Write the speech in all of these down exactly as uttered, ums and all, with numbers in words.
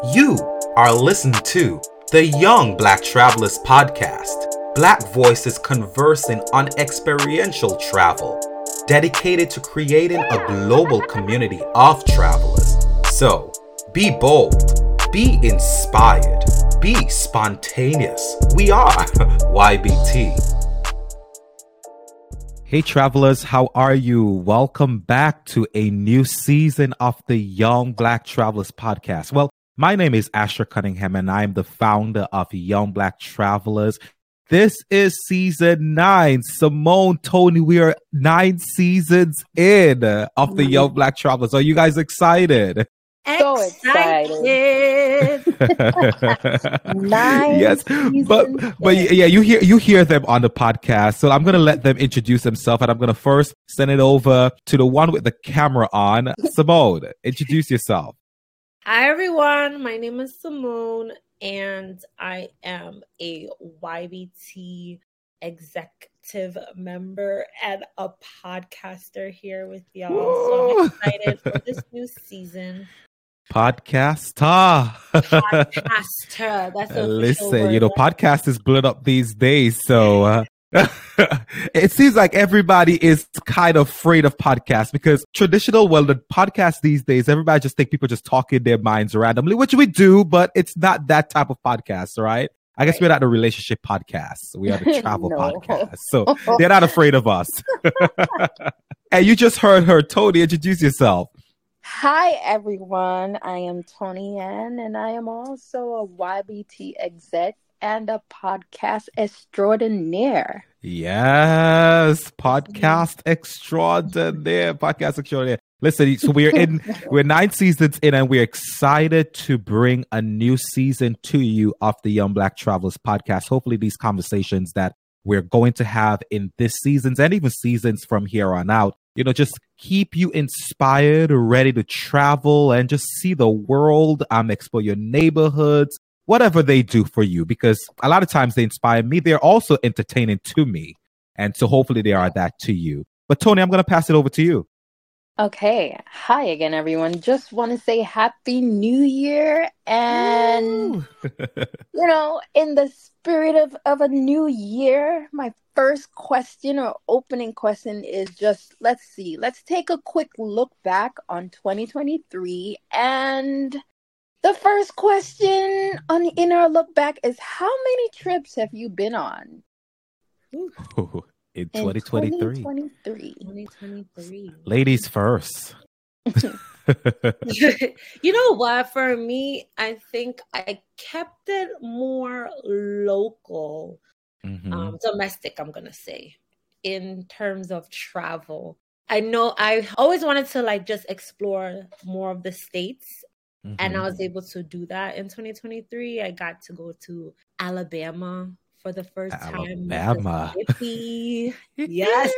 You are listening to the Young Black Travelers Podcast. Black voices conversing on experiential travel, dedicated to creating a global community of travelers. So, be bold, be inspired, be spontaneous. We are Y B T. Hey travelers, how are you? Welcome back to a new season of the Young Black Travelers Podcast. Well, my name is Asher Cunningham and I'm the founder of Young Black Travelers. This is season nine. Simone, Tony, we are nine seasons in of the Young Black Travelers. Are you guys excited? So excited. Nine yes, but but yeah, you hear you hear them on the podcast. So I'm gonna let them introduce themselves, and I'm gonna first send it over to the one with the camera on. Simone, introduce yourself. Hi everyone, my name is Simone, and I am a Y B T executive member and a podcaster here with y'all. So I'm excited for this new season. Podcaster. Podcaster. That's a Listen, word. you know, podcast is blown up these days. So uh, it seems like everybody is kind of afraid of podcasts because traditional, well, the podcast these days, everybody just think people just talk in their minds randomly, which we do, but it's not that type of podcast, right? I guess right. We're not the relationship podcast. We are the travel No. podcast. So they're not afraid of us. And you just heard her. Tony, introduce yourself. Hi, everyone. I am Tony Ann, and I am also a Y B T exec and a podcast extraordinaire. Yes, podcast extraordinaire. Podcast extraordinaire. Listen, so we're in, we're nine seasons in, and we're excited to bring a new season to you of the Young Black Travelers Podcast. Hopefully, these conversations that we're going to have in this seasons and even seasons from here on out, you know, just keep you inspired, ready to travel and just see the world, um, explore your neighborhoods, whatever they do for you, because a lot of times they inspire me. They're also entertaining to me. And so hopefully they are that to you. But Tony, I'm going to pass it over to you. Okay. Hi again, everyone. Just want to say Happy New Year. And, you know, in the spirit of, of a new year, my first question or opening question is just, let's see, let's take a quick look back on twenty twenty-three. And the first question on in our look back is, how many trips have you been on? Ooh, in twenty twenty-three. twenty twenty-three. twenty twenty-three. Ladies first. You know what? For me, I think I kept it more local. Mm-hmm. Um, domestic, I'm gonna say, in terms of travel. I know I always wanted to like just explore more of the states, mm-hmm. and I was able to do that in twenty twenty-three. I got to go to Alabama for the first Alabama. time. Mississippi. Yes.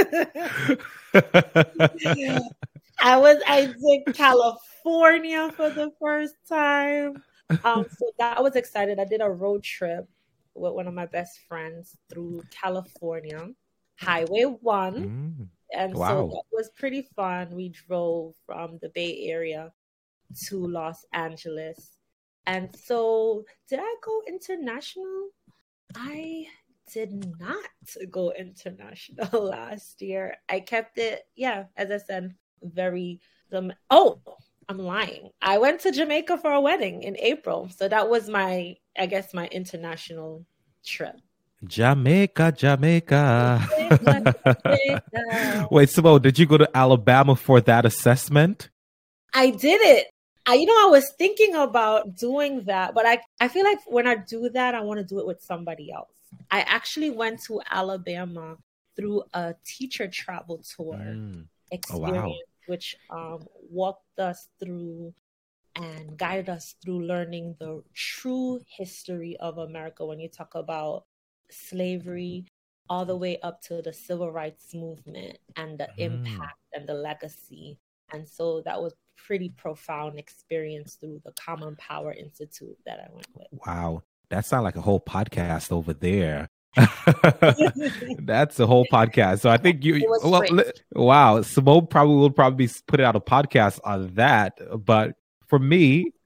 I was I did California for the first time. Um, so that was excited. I did a road trip with one of my best friends through California, Highway one. Mm. And Wow. so that was pretty fun. We drove from the Bay Area to Los Angeles. And so did I go international? I did not go international last year. I kept it, yeah, as I said, very, um, oh, I'm lying. I went to Jamaica for a wedding in April. So that was my, I guess, my international trip. Jamaica, Jamaica. Jamaica, Jamaica. Wait, Simone, did you go to Alabama for that assessment? I did it. I, you know, I was thinking about doing that, but I, I feel like when I do that, I want to do it with somebody else. I actually went to Alabama through a teacher travel tour Mm. experience, Oh, wow. which um, walked us through and guided us through learning the true history of America when you talk about slavery all the way up to the civil rights movement and the Mm. impact and the legacy. And so that was pretty profound experience through the Common Power Institute that I went with. Wow. That sounds like a whole podcast over there. That's a whole podcast. So I think you, It was well, great. li- wow. Simone probably will probably put out a podcast on that. But for me,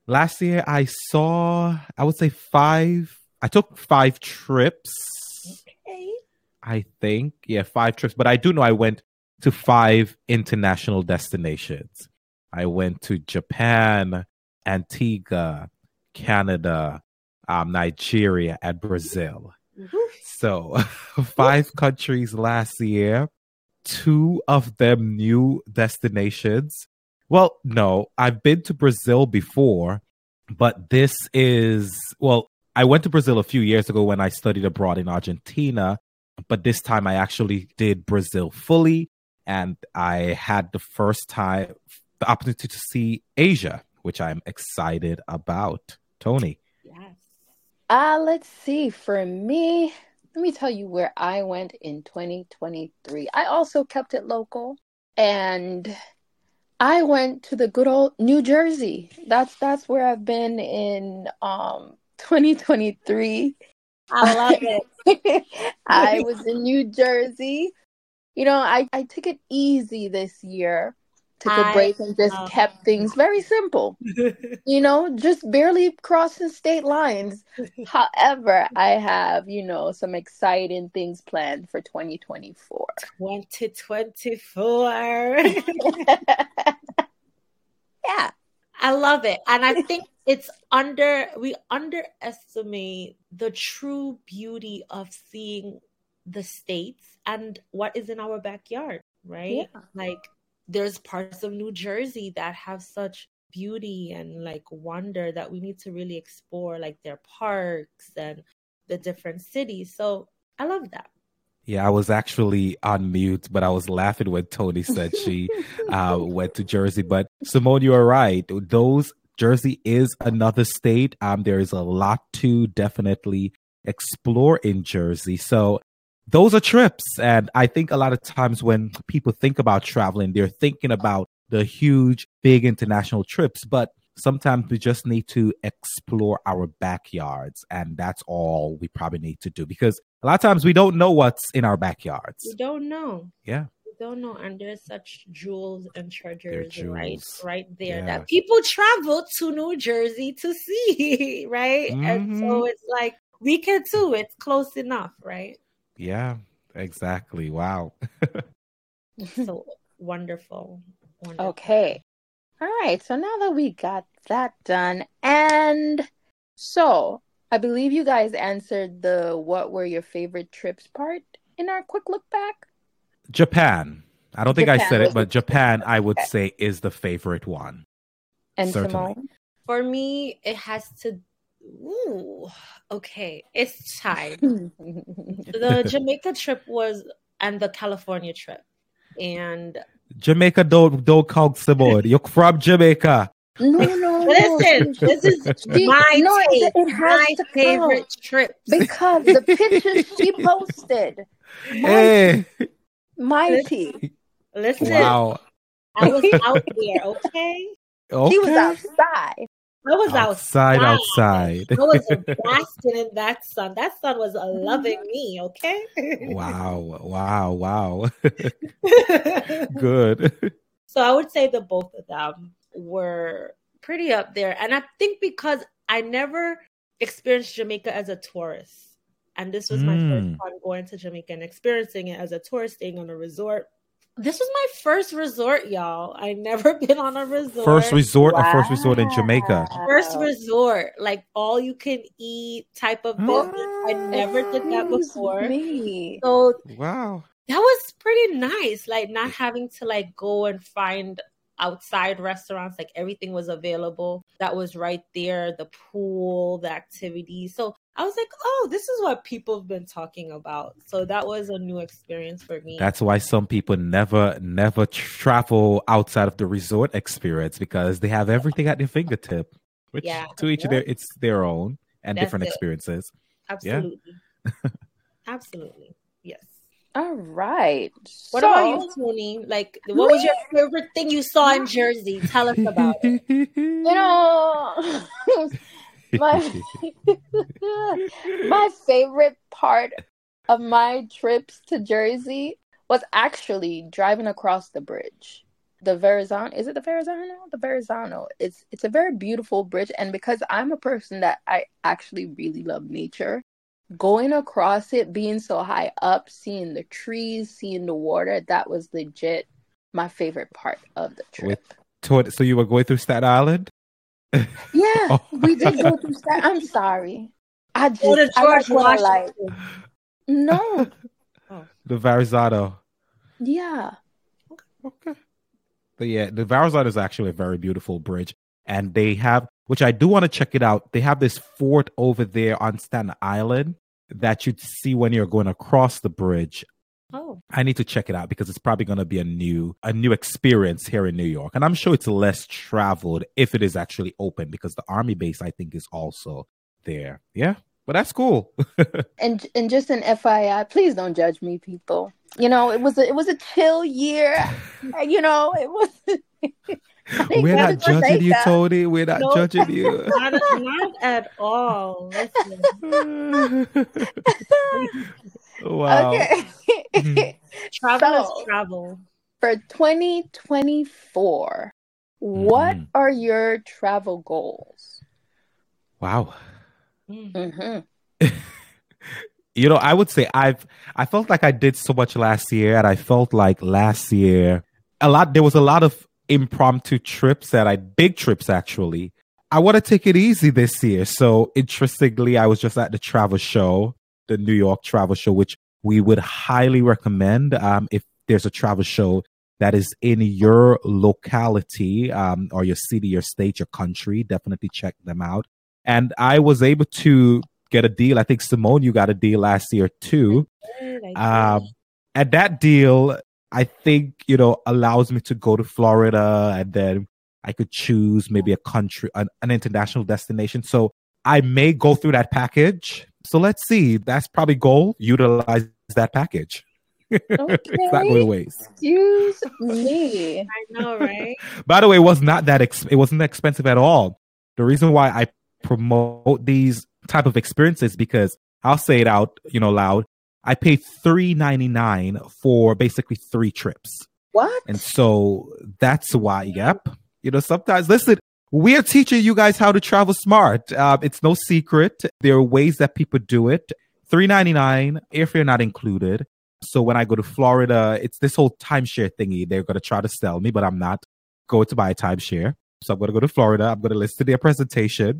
Last year, I saw, I would say five. I took five trips. Okay. I think. Yeah, five trips. But I do know I went to five international destinations. I went to Japan, Antigua, Canada, um, Nigeria, and Brazil. Mhm. So five countries last year, two of them new destinations. Well, no, I've been to Brazil before, but this is, well, I went to Brazil a few years ago when I studied abroad in Argentina, but this time I actually did Brazil fully, and I had the first time, the opportunity to see Asia, which I'm excited about. Tony. Yes. Uh, let's see. For me, let me tell you where I went in twenty twenty-three. I also kept it local, and I went to the good old New Jersey. That's that's where I've been in um twenty twenty-three. I love it. I was in New Jersey. You know, I, I took it easy this year. Took a I break and just love kept things very simple. You know, just barely crossing state lines. However, I have, you know, some exciting things planned for twenty twenty-four. twenty twenty-four. Yeah. I love it. And I think it's under, we underestimate the true beauty of seeing the states and what is in our backyard, right? Yeah. Like there's parts of New Jersey that have such beauty and like wonder that we need to really explore, like their parks and the different cities. So I love that. Yeah, I was actually on mute, but I was laughing when Tony said she uh, went to Jersey. But Simone, you are right. Those Jersey is another state. Um, there is a lot to definitely explore in Jersey. So those are trips. And I think a lot of times when people think about traveling, they're thinking about the huge, big international trips. But sometimes we just need to explore our backyards. And that's all we probably need to do, because a lot of times we don't know what's in our backyards. We don't know. Yeah. We don't know. And there's such jewels and treasures jewels. right right there Yeah. that people travel to New Jersey to see, right? Mhm. And so it's like we can too. It's close enough, right? Yeah, exactly. Wow. So wonderful. Wonderful. Okay. All right. So now that we got that done, and so I believe you guys answered the what were your favorite trips part in our quick look back. Japan. I don't think I Japan said was it, but the- Japan, I would Okay. say, is the favorite one. And Certainly. Simone. For me, it has to. Ooh, okay. It's tied. no, The Jamaica trip was, and the California trip, and Jamaica, don't don't count Simone. You're from Jamaica. no. listen, this is She- my no, it- taste, it has my to favorite count. trips. Because the pictures she posted, Hey. mighty. Listen, Wow. I was out there, okay? Okay. He was outside. I was outside, outside. outside. I was basking in that sun. That sun was loving me, okay? Wow. Wow. Wow. Good. So I would say the both of them were pretty up there. And I think because I never experienced Jamaica as a tourist. And this was my Mm. first time going to Jamaica and experiencing it as a tourist, staying on a resort. This was my first resort, y'all. I never been on a resort. First resort or first resort in Jamaica? First resort, like all you can eat type of business. I never did that Excuse before. me. So Wow. that was pretty nice. Like not having to like go and find outside restaurants. Like everything was available. That was right there. The pool, the activities. So I was like, oh, this is what people have been talking about. So that was a new experience for me. That's why some people never, never travel outside of the resort experience, because they have everything at their fingertip. Which Yeah. to each of their, it's their own and That's different it. experiences. Absolutely. Absolutely. Yes. All right. What So- about you, Tony? Like, what was your favorite thing you saw in Jersey? Tell us about it. You know, my my favorite part of my trips to Jersey was actually driving across the bridge. the Verrazano. Is it the Verrazano? The Verrazano. It's it's a very beautiful bridge, and because I'm a person that I actually really love nature, going across it, being so high up, seeing the trees, seeing the water, that was legit my favorite part of the trip. With, toward, so you were going through Staten Island? Yeah, Oh. we did go through Staten. I'm sorry. I just Oh, the I like George what I like. Washington. No. The Verrazano. Yeah. Okay. But yeah, the Verrazano is actually a very beautiful bridge. And they have, which I do want to check it out, they have this fort over there on Staten Island that you'd see when you're going across the bridge. Oh. I need to check it out because it's probably going to be a new a new experience here in New York. And I'm sure it's less traveled if it is actually open because the Army base, I think, is also there. Yeah, but that's cool. And and just an F Y I, please don't judge me, people. You know, it was a, it was a chill year. You know, it was. We're not judging you, Tony. We're not No. judging you. Not, not at all. Listen. Wow. Okay. Travel So- is travel. For twenty twenty-four, what Mhm. are your travel goals? Wow. Mm. hmm You know, I would say I've I felt like I did so much last year, and I felt like last year a lot there was a lot of impromptu trips that I big trips actually. I want to take it easy this year. So interestingly, I was just at the travel show, the New York travel show, which we would highly recommend um, if there's a travel show that is in your locality um, or your city, your state, your country. Definitely check them out. And I was able to get a deal. I think, Simone, you got a deal last year too. Good, I did. Um, and that deal, I think, you know, allows me to go to Florida, and then I could choose maybe a country, an, an international destination. So I may go through that package. So let's see. That's probably goal. Utilize that package. It's not going to waste. Excuse me. I know, right? By the way, it was not that ex- it wasn't expensive at all. The reason why I promote these type of experiences because I'll say it out, you know, loud. I paid three ninety-nine for basically three trips. What? And so that's why, yep. You know, sometimes, listen, we are teaching you guys how to travel smart. Uh, it's no secret. There are ways that people do it. three ninety-nine, airfare not included. So when I go to Florida, it's this whole timeshare thingy. They're going to try to sell me, but I'm not going to buy a timeshare. So I'm going to go to Florida. I'm going to listen to their presentation.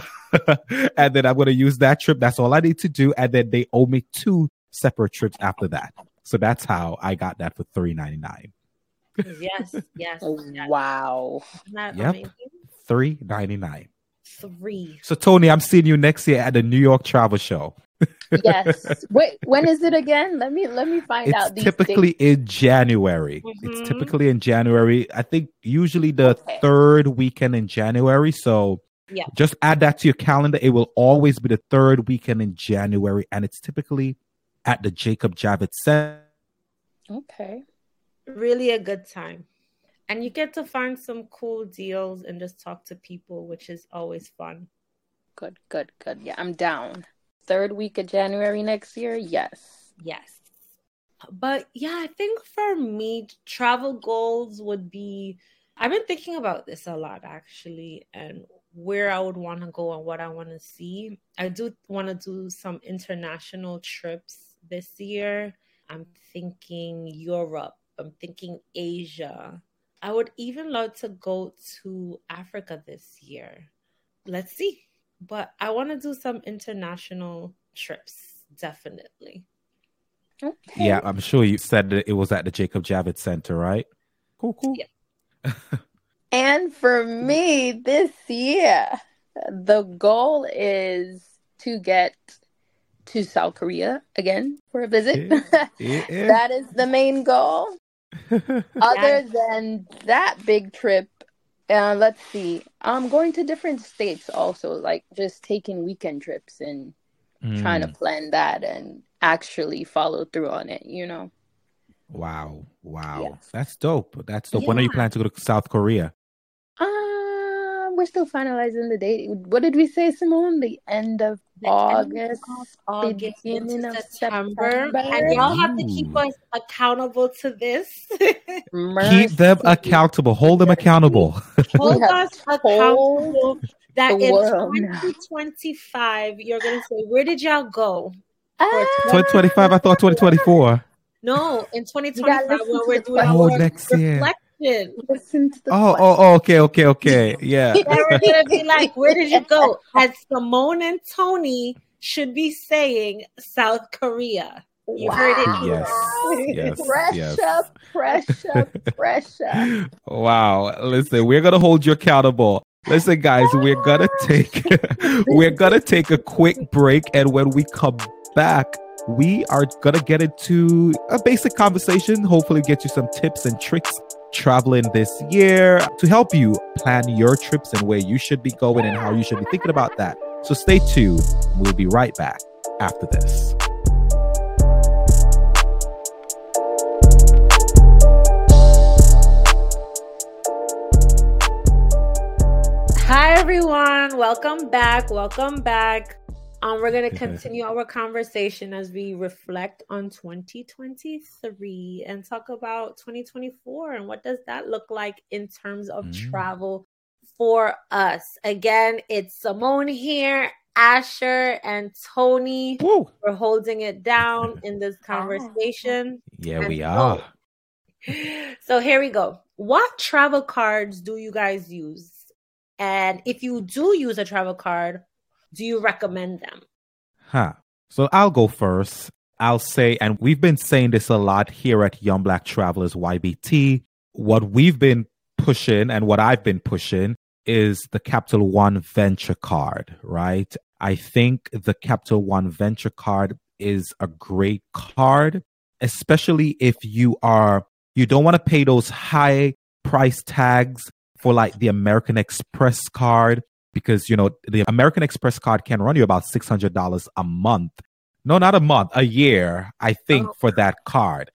And then I'm going to use that trip. That's all I need to do. And then they owe me two separate trips after that. So that's how I got that for three ninety-nine. Yes, yes. Oh, yes. wow. Isn't that Yep. amazing? three ninety-nine. Three. So Tony, I'm seeing you next year at the New York Travel Show. Yes. Wait, when is it again? Let me let me find It's out these typically dates. in January. Mhm. It's typically in January. I think usually the Okay. third weekend in January. So Yeah. just add that to your calendar. It will always be the third weekend in January, and it's typically at the Jacob Javits Center. Okay. Really a good time. And you get to find some cool deals and just talk to people, which is always fun. Good, good, good. Yeah, I'm down. Third week of January next year? Yes. Yes. But yeah, I think for me, travel goals would be I've been thinking about this a lot actually, and where I would want to go and what I want to see. I do want to do some international trips this year. I'm thinking Europe, I'm thinking Asia. I would even love to go to Africa this year. Let's see. But I want to do some international trips, definitely. Okay. Yeah, I'm sure you said that it was at the Jacob Javits Center, right? Cool, cool. Yeah. And for me this year, the goal is to get to South Korea again for a visit. Yeah, yeah. That is the main goal. Other than that big trip, uh, let's see. I'm going to different states also, like just taking weekend trips and trying to Mm. plan that and actually follow through on it, you know? Wow, wow. Yes. That's dope. That's dope. When are you Yeah. planning to go to South Korea? Uh, we're still finalizing the date. What did we say, Simone? The end of The August, end of August beginning into of September. September. And y'all have to Ooh. keep us accountable to this. Keep them Mercy. accountable. Hold them accountable. Hold have us told accountable that the in world now. twenty twenty-five, you're going to say, where did y'all go? Ah, twenty twenty-five, I thought twenty twenty-four. No, in twenty You gotta twenty-five, listen when to we're the doing Oh, our next year. reflection, listen to the Oh, oh, oh, okay, okay, okay. Yeah. then we're going to be like, where did you go? As Simone and Tony should be saying South Korea. You heard it here. Yes, yes, Pressure, yes. pressure, pressure. Wow. Listen, we're gonna hold you accountable. Listen, guys, we're gonna take we're gonna take a quick break, and when we come back, we are gonna get into a basic conversation. Hopefully, get you some tips and tricks traveling this year to help you plan your trips and where you should be going and how you should be thinking about that. So stay tuned. We'll be right back after this. Hi, everyone. Welcome back. Welcome back. Um, we're going to continue our conversation as we reflect on twenty twenty-three and talk about twenty twenty-four and what does that look like in terms of Mm. travel for us. Again, it's Simone here, Asher, and Tony. Woo. We're holding it down in this conversation. Yeah, And we so- are. So here we go. What travel cards do you guys use? And if you do use a travel card, do you recommend them? Huh. So I'll go first. I'll say, and we've been saying this a lot here at Young Black Travelers Y B T, what we've been pushing and what I've been pushing is the Capital One Venture card, right? I think the Capital One Venture card is a great card, especially if you are, you don't want to pay those high price tags for like the American Express card, because, you know, the American Express card can run you about six hundred dollars a month. No, not a month, a year, I think, Oh. for that card.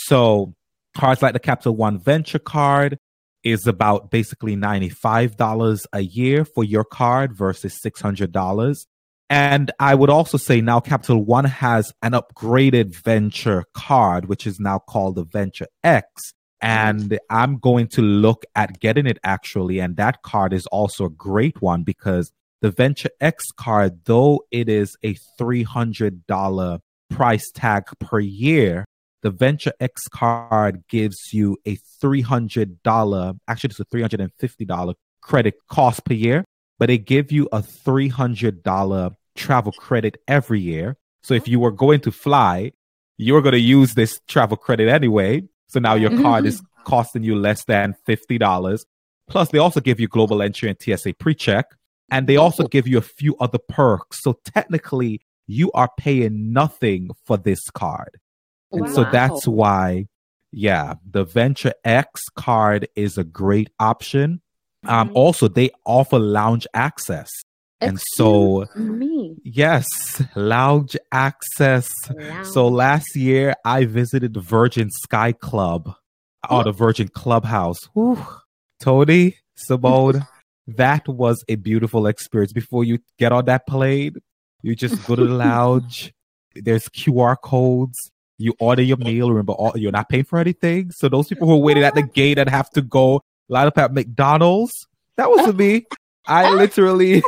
So cards like the Capital One Venture card is about basically ninety-five dollars a year for your card versus six hundred dollars. And I would also say now Capital One has an upgraded Venture card, which is now called the Venture X. And I'm going to look at getting it actually. And that card is also a great one because the Venture X card, though it is a three hundred dollars price tag per year, the Venture X card gives you a three hundred dollars, actually it's a three hundred fifty dollars credit cost per year, but it gives you a three hundred dollars travel credit every year. So if you were going to fly, you were going to use this travel credit anyway. So now your card is costing you less than fifty dollars. Plus, they also give you global entry and T S A pre-check. And they also give you a few other perks. So technically, you are paying nothing for this card. And so Wow. that's why, yeah, the Venture X card is a great option. Um, Mhm. Also, they offer lounge access. And so, Excuse me. yes, lounge access. So last year, I visited the Virgin Sky Club or the Virgin Clubhouse. Whew. Tony, Simone, that was a beautiful experience. Before you get on that plane, you just go to the lounge. There's Q R codes. You order your meal. Remember, all, you're not paying for anything. So those people who are waiting at the gate and have to go line up at McDonald's, that was me. I literally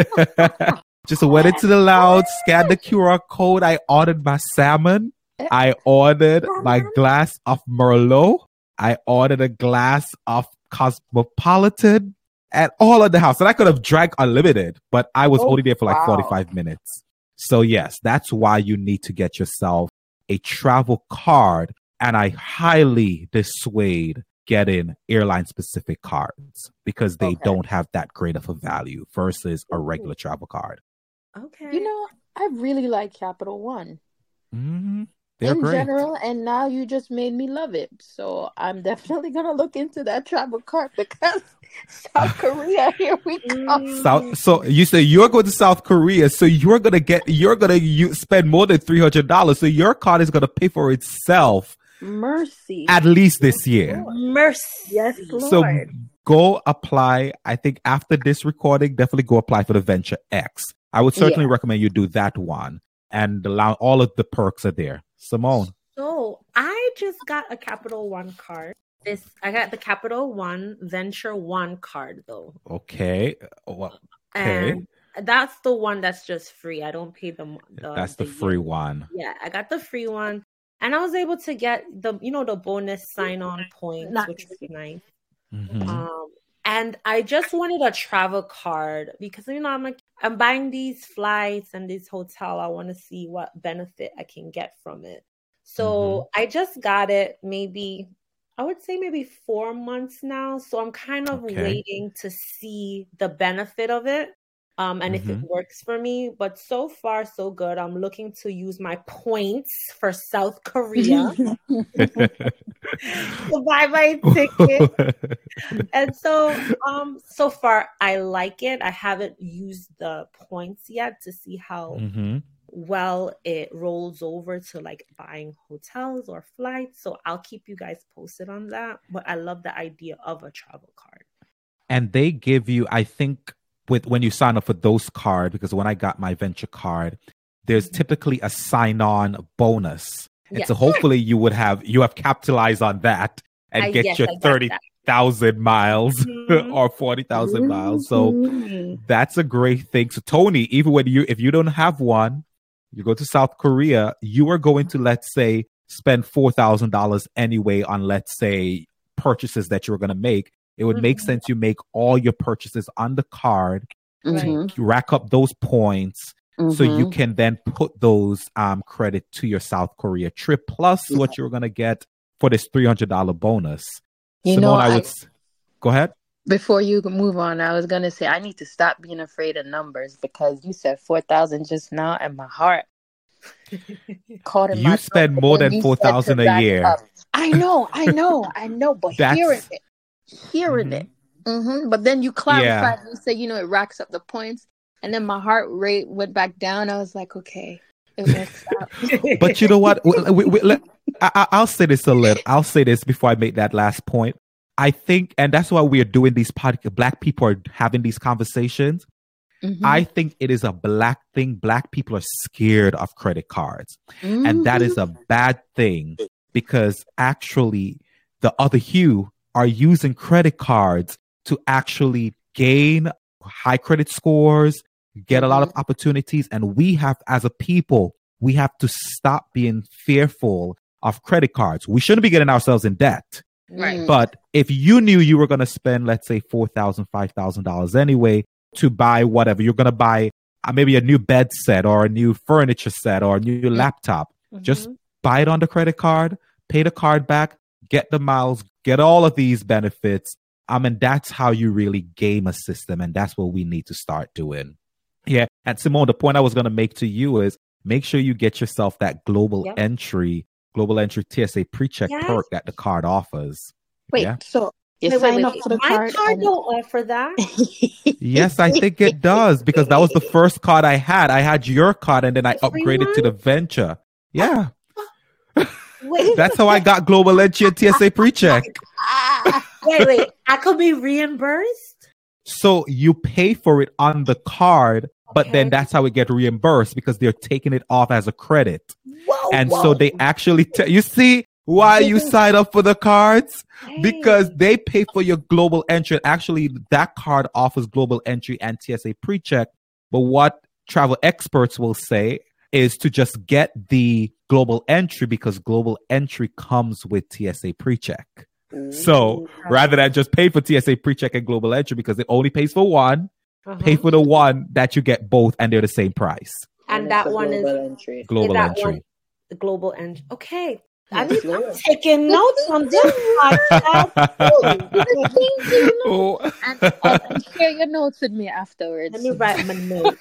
just went into the lounge, scanned the Q R code. I ordered my salmon. I ordered my glass of Merlot. I ordered a glass of Cosmopolitan and all of the house. And I could have drank unlimited, but I was Oh, only there for like wow. forty-five minutes. So yes, that's why you need to get yourself a travel card. And I highly dissuade getting airline specific cards because they Okay. don't have that great of a value versus a regular travel card. Okay. You know, I really like Capital One Mm-hmm. They're in great. general, and now you just made me love it. So I'm definitely gonna look into that travel card because South Korea, here we come. Mm. South, so you say you're going to South Korea, so you're gonna get you're gonna you spend more than three hundred dollars. So your card is gonna pay for itself Mercy. at least this year. Mercy. Yes, Lord. So go apply. I think after this recording, definitely go apply for the Venture X. I would certainly Yeah. recommend you do that one, and allow all of the perks are there. Simone. So I just got a Capital One card. This I got the Capital One Venture One card though. Okay. Well, okay. And that's the one that's just free. I don't pay the, the That's the free one. Yeah, I got the free one. And I was able to get the, you know, the bonus sign-on points, Nice. which was nice. Mhm. Um, and I just wanted a travel card because, you know, I'm like, I'm buying these flights and this hotel. I want to see what benefit I can get from it. So I just got it maybe, I would say maybe four months now. So I'm kind of Okay. waiting to see the benefit of it. Um, and if it Mhm. works for me, but so far so good. I'm looking to use my points for South Korea to buy my ticket. And so, um, so far I like it. I haven't used the points yet to see how Mhm. well it rolls over to like buying hotels or flights. So I'll keep you guys posted on that. But I love the idea of a travel card. And they give you, I think, with when you sign up for those cards, because when I got my venture card, there's typically a sign-on bonus. And Yes. so hopefully you would have you have capitalized on that and I- get yes, your I got thirty that. thousand miles Mhm. or forty thousand miles. So Mhm. that's a great thing. So Tony, even when you if you don't have one, you go to South Korea, you are going to, let's say, spend four thousand dollars anyway on, let's say, purchases that you're going to make. It would make Mhm. sense you make all your purchases on the card, Mhm. you rack up those points, so you Mhm. can then put those um credit to your South Korea trip, plus what you're going to get for this three hundred dollars bonus. You Simone, know, I I- would s- go ahead. Before you move on, I was gonna say I need to stop being afraid of numbers because you said four thousand just now, and my heart caught in You my spend throat more when than you four said to thousand a rack year. up. I know, I know, I know, but That's- hearing it, hearing Mhm. it, hmm but then you clarified. Yeah. You said, you know, it racks up the points, and then my heart rate went back down. I was like, okay, it works out. But you know what? We, we, we, let, I, I- I'll say this a little. I'll say this before I make that last point. I think, and that's why we are doing these podcasts. Black people are having these conversations. Mhm. I think it is a black thing. Black people are scared of credit cards. And that is a bad thing because actually the other hue are using credit cards to actually gain high credit scores, get a lot of opportunities. And we have, as a people, we have to stop being fearful of credit cards. We shouldn't be getting ourselves in debt. Right. But if you knew you were going to spend, let's say, four thousand dollars, five thousand dollars anyway to buy whatever, you're going to buy uh, maybe a new bed set or a new furniture set or a new laptop, just Mhm. buy it on the credit card, pay the card back, get the miles, get all of these benefits. I mean, that's how you really game a system. And that's what we need to start doing. Yeah. And Simone, the point I was going to make to you is make sure you get yourself that global Yep. entry, global entry T S A pre-check Yes. perk that the card offers. Wait, Yeah. so you Wait, sign wait, up wait. for the My card? card and- don't offer that. Yes, I think it does because that was the first card I had. I had your card and then I The free upgraded to one? the Venture. Yeah. Wait, That's how I got global entry and T S A pre-check. Ah. wait, wait. I could be reimbursed? So you pay for it on the card, but then Okay. that's how it get reimbursed because they're taking it off as a credit. Whoa, And whoa. so they actually tell you see why you sign up for the cards? Because Hey. they pay for your global entry. Actually, that card offers global entry and T S A pre-check. But what travel experts will say is to just get the global entry because global entry comes with T S A pre-check. So rather than just pay for T S A pre-check and global entry because it only pays for one, Uh-huh. pay for the one that you get both and they're the same price. And it's that a one is global entry. Global that entry. one- the global entry. Okay. I Yes, need, I'm Lord. taking notes on this podcast. Oh. and, uh, and share your notes with me afterwards. Let me write my notes.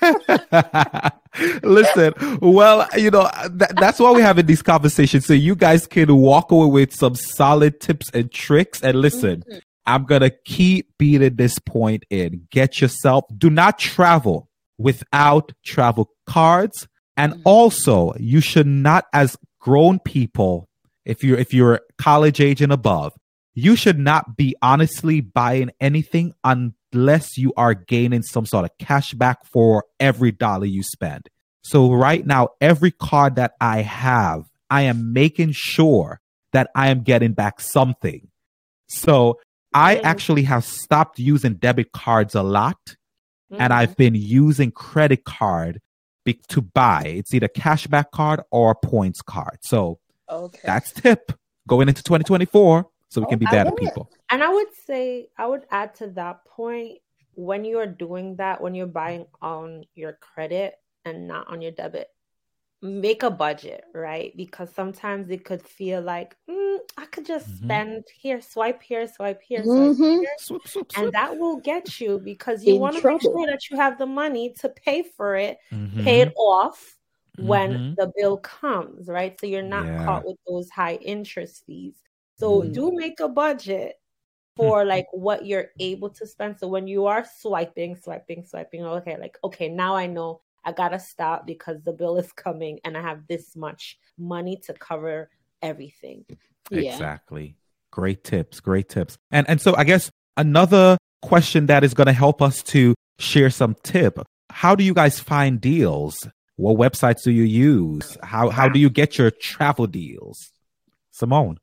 Listen, well, you know, that, that's why we're having these conversations. So you guys can walk away with some solid tips and tricks. And listen, Mhm. I'm going to keep beating this point in. Get yourself, do not travel without travel cards. And Mhm. also, you should not, as grown people, if you're if you're college age and above, you should not be honestly buying anything unless you are gaining some sort of cash back for every dollar you spend. So right now, every card that I have, I am making sure that I am getting back something. So I actually have stopped using debit cards a lot, mm-hmm. and I've been using credit card be- to buy. It's either cashback card or points card. So okay. That's tip going into twenty twenty-four, so we oh, can be better people. And I would say, I would add to that point, when you are doing that, when you're buying on your credit and not on your debit, make a budget, right? Because sometimes it could feel like, mm, I could just mm-hmm. spend here, swipe here, swipe here, mm-hmm. swipe here. Swoop, swoop, swoop. And that will get you, because you want to make sure that you have the money to pay for it, mm-hmm. pay it off when mm-hmm. the bill comes, right? So you're not yeah. caught with those high interest fees. So mm-hmm. do make a budget for like what you're able to spend. So when you are swiping, swiping, swiping, okay, like, okay, now I know I gotta stop because the bill is coming and I have this much money to cover everything. Exactly. Yeah. Great tips. Great tips. And and so I guess another question that is going to help us to share some tip. How do you guys find deals? What websites do you use? How how do you get your travel deals? Simone.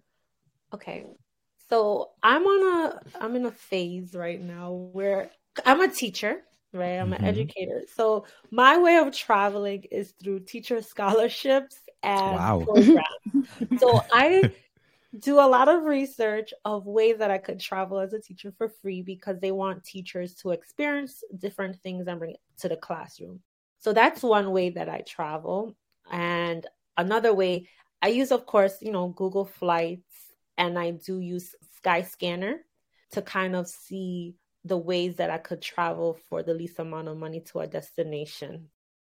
Okay. So I'm on a I'm in a phase right now where I'm a teacher. Right, I'm mm-hmm. an educator. So my way of traveling is through teacher scholarships and wow. programs. So I do a lot of research of ways that I could travel as a teacher for free, because they want teachers to experience different things and bring it to the classroom. So that's one way that I travel. And another way, I use, of course, you know, Google Flights, and I do use Skyscanner to kind of see the ways that I could travel for the least amount of money to a destination.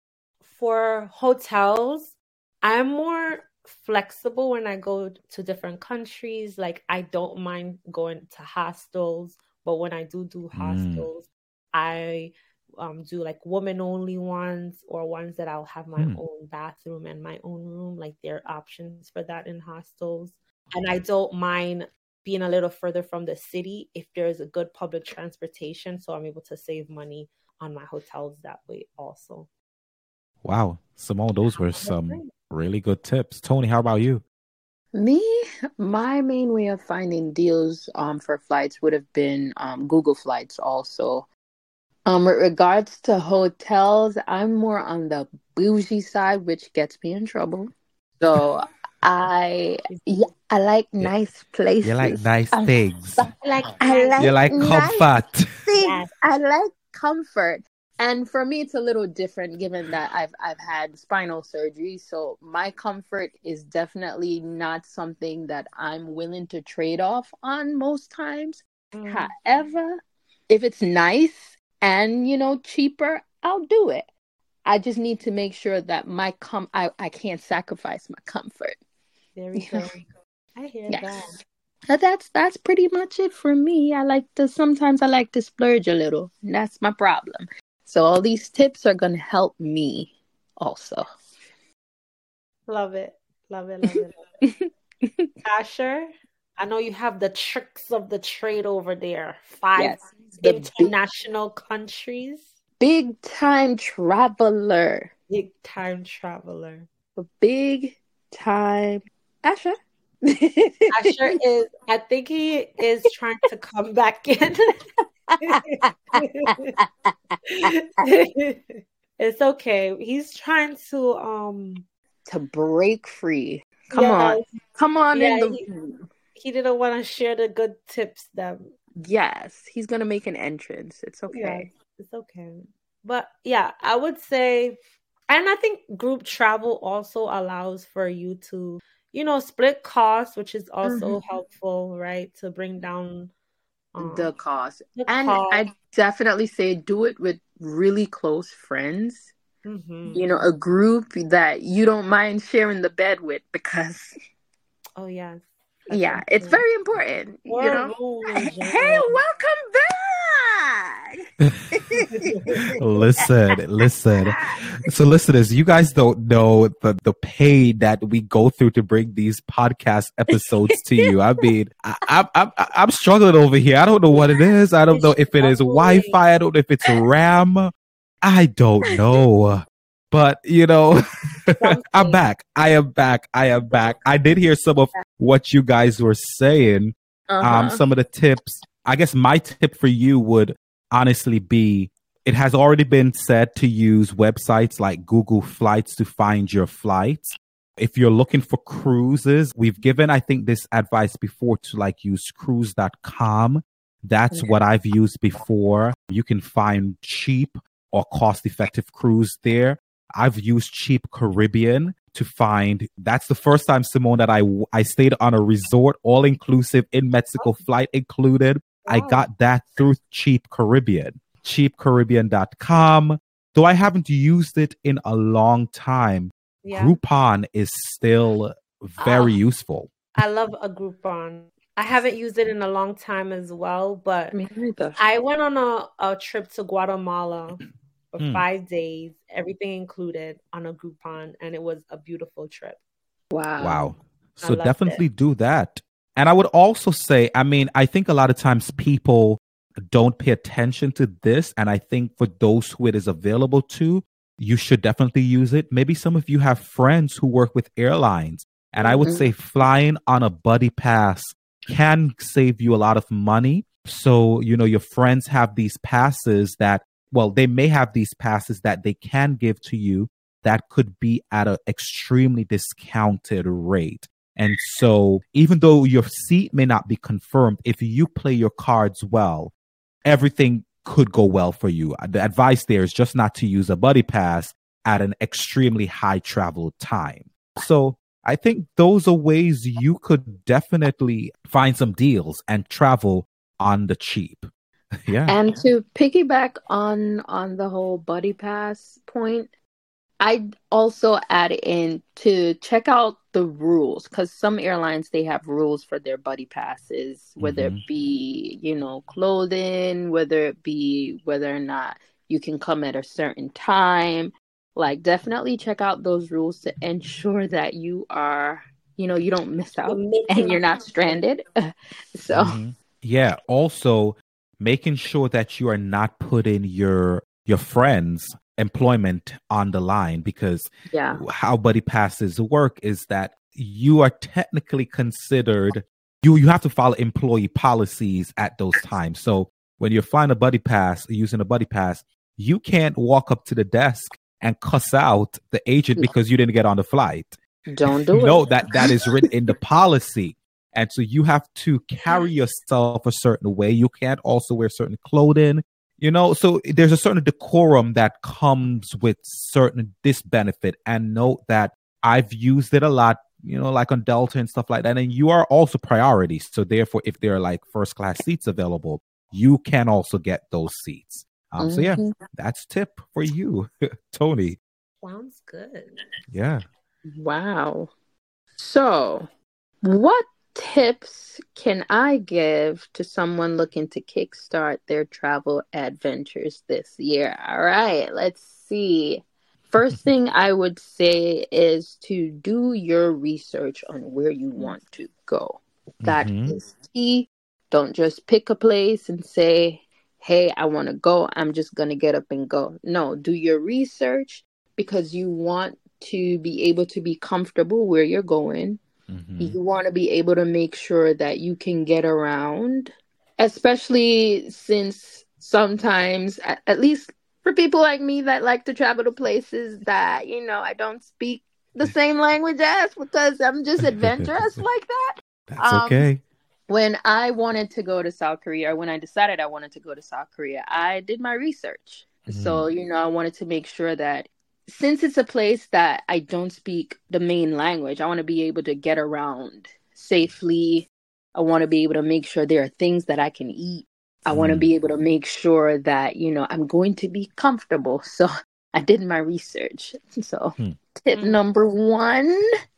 For hotels, I'm more flexible when I go to different countries. Like, I don't mind going to hostels, but when I do do hostels, mm. I um, do like women only ones, or ones that I'll have my mm. own bathroom and my own room. Like, there are options for that in hostels. And I don't mind being a little further from the city if there's a good public transportation, so I'm able to save money on my hotels that way also. Wow. Simone, those were some really good tips. Tony, how about you? Me, my main way of finding deals um, for flights would have been um, Google Flights also. Um, with regards to hotels, I'm more on the bougie side, which gets me in trouble. So I yeah, I like yeah. nice places. You like nice I, things. I like I like you like nice comfort. Things. I like comfort. And for me, it's a little different given that I've I've had spinal surgery. So my comfort is definitely not something that I'm willing to trade off on most times. Mm. However, if it's nice and, you know, cheaper, I'll do it. I just need to make sure that my com I, I can't sacrifice my comfort. There we go. I hear yes. that. But that's that's pretty much it for me. I like to sometimes I like to splurge a little. And that's my problem. So all these tips are gonna help me also. Love it. Love it. Love it. Love it. Asher, I know you have the tricks of the trade over there. Five yes, the international big, countries. Big time traveler. Big time traveler. A big time Asher. Asher is, I think he is trying to come back in. It's okay. He's trying to um to break free. Come yes. on. Come on yeah, in the he, he didn't want to share the good tips then. Yes, he's gonna make an entrance. It's okay. Yeah, it's okay. But yeah, I would say, and I think group travel also allows for you to, you know, split costs, which is also mm-hmm. helpful, right? To bring down um, the cost. The and cost. I definitely say do it with really close friends. Mm-hmm. You know, a group that you don't mind sharing the bed with, because oh yes. Yeah, it's very important. Or you know. Hey, welcome back. listen, listen. So, listeners, you guys don't know the, the pain that we go through to bring these podcast episodes to you. I mean, I, I'm, I'm, I'm struggling over here. I don't know what it is. I don't know if it is Wi-Fi. I don't know if it's RAM. I don't know. But, you know, I'm back. I am back. I am back. I did hear some of what you guys were saying. Uh-huh. Um, some of the tips. I guess my tip for you would honestly be, it has already been said to use websites like Google Flights to find your flights. If you're looking for cruises, we've given, I think, this advice before to like use cruise dot com. That's what I've used before. You can find cheap or cost-effective cruise there. I've used Cheap Caribbean to find, that's the first time, Simone, that I, I stayed on a resort, all-inclusive in Mexico, flight included. Wow. I got that through Cheap Caribbean, cheap caribbean dot com. Though I haven't used it in a long time, yeah. Groupon is still very oh, useful. I love a Groupon. I haven't used it in a long time as well, but I went on a, a trip to Guatemala for mm. five days, everything included on a Groupon, and it was a beautiful trip. Wow. Wow. So definitely it. do that. And I would also say, I mean, I think a lot of times people don't pay attention to this. And I think for those who it is available to, you should definitely use it. Maybe some of you have friends who work with airlines. And mm-hmm. I would say flying on a buddy pass can save you a lot of money. So, you know, your friends have these passes that, well, they may have these passes that they can give to you that could be at an extremely discounted rate. And so even though your seat may not be confirmed, if you play your cards well, everything could go well for you. The advice there is just not to use a buddy pass at an extremely high travel time. So I think those are ways you could definitely find some deals and travel on the cheap. Yeah. And to piggyback on on the whole buddy pass point, I'd also add in to check out the rules, because some airlines, they have rules for their buddy passes, whether mm-hmm. it be, you know, clothing, whether it be whether or not you can come at a certain time. Like, definitely check out those rules to ensure that you are, you know, you don't miss out and you're not stranded. So, mm-hmm. yeah. Also, making sure that you are not putting your your friends' employment on the line, because yeah. how buddy passes work is that you are technically considered, you you have to follow employee policies at those times. So when you're flying a buddy pass, using a buddy pass, you can't walk up to the desk and cuss out the agent because you didn't get on the flight. Don't do it. No, that that is written in the policy. And so you have to carry yourself a certain way. You can't also wear certain clothing, you know, so there's a certain decorum that comes with certain this benefit. And note that I've used it a lot, you know, like on Delta and stuff like that. And you are also priority. So therefore, if there are like first class seats available, you can also get those seats. Um, mm-hmm. So yeah, that's tip for you, Tony. Sounds good. Yeah. Wow. So what tips can I give to someone looking to kickstart their travel adventures this year? All right, let's see. First thing I would say is to do your research on where you want to go. That mm-hmm. is key. Don't just pick a place and say, hey, I want to go. I'm just going to get up and go. No, do your research, because you want to be able to be comfortable where you're going. Mm-hmm. You want to be able to make sure that you can get around, especially since sometimes, at, at least for people like me that like to travel to places that, you know, I don't speak the same language as, because I'm just adventurous like that. That's um, okay. When I wanted to go to South Korea, or when I decided I wanted to go to South Korea, I did my research. Mm-hmm. So, you know, I wanted to make sure that since it's a place that I don't speak the main language, I want to be able to get around safely. I want to be able to make sure there are things that I can eat. I mm. want to be able to make sure that, you know, I'm going to be comfortable. So I did my research. So mm. tip mm. number one,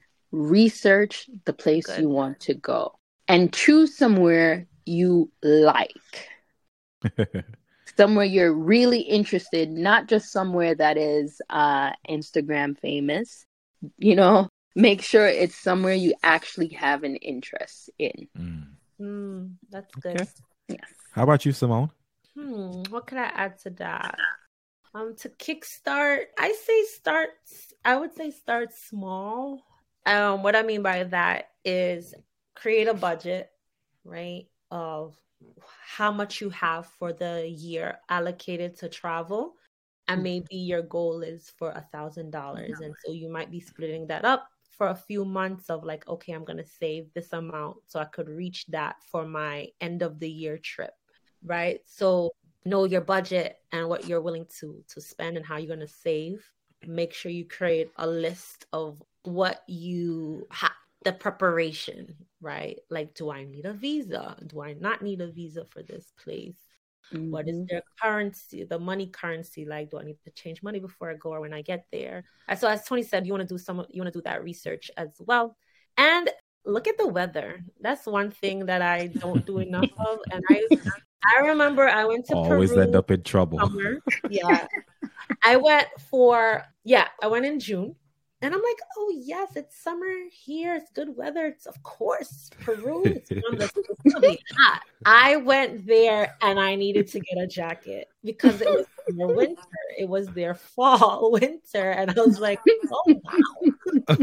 research the place Good. you want to go and choose somewhere you like. somewhere you're really interested, not just somewhere that is uh, Instagram famous. You know, make sure it's somewhere you actually have an interest in. Mm. Mm, that's good. Okay. Yes. How about you, Simone? Hmm, what can I add to that? Um, to kickstart, I say start. I would say start small. Um, what I mean by that is create a budget, right? Of how much you have for the year allocated to travel, and maybe your goal is for a thousand dollars, and so you might be splitting that up for a few months of like, okay, I'm gonna save this amount so I could reach that for my end of the year trip, right? So know your budget and what you're willing to to spend and how you're going to save. Make sure you create a list of what you have, the preparation, right? Like, do I need a visa? Do I not need a visa for this place? Mm-hmm. What is their currency, the money currency? Like, do I need to change money before I go or when I get there? And so as Tony said, you want to do some, you want to do that research as well. And look at the weather. That's one thing that I don't do enough of. And I I remember I went to Always Peru. end up in trouble. Summer. Yeah. I went for, yeah, I went in June. And I'm like, oh, yes, it's summer here. It's good weather. It's, of course, Peru. It's one of the, it's gonna be hot. I went there and I needed to get a jacket because it was their winter. It was their fall, winter. And I was like, oh, wow.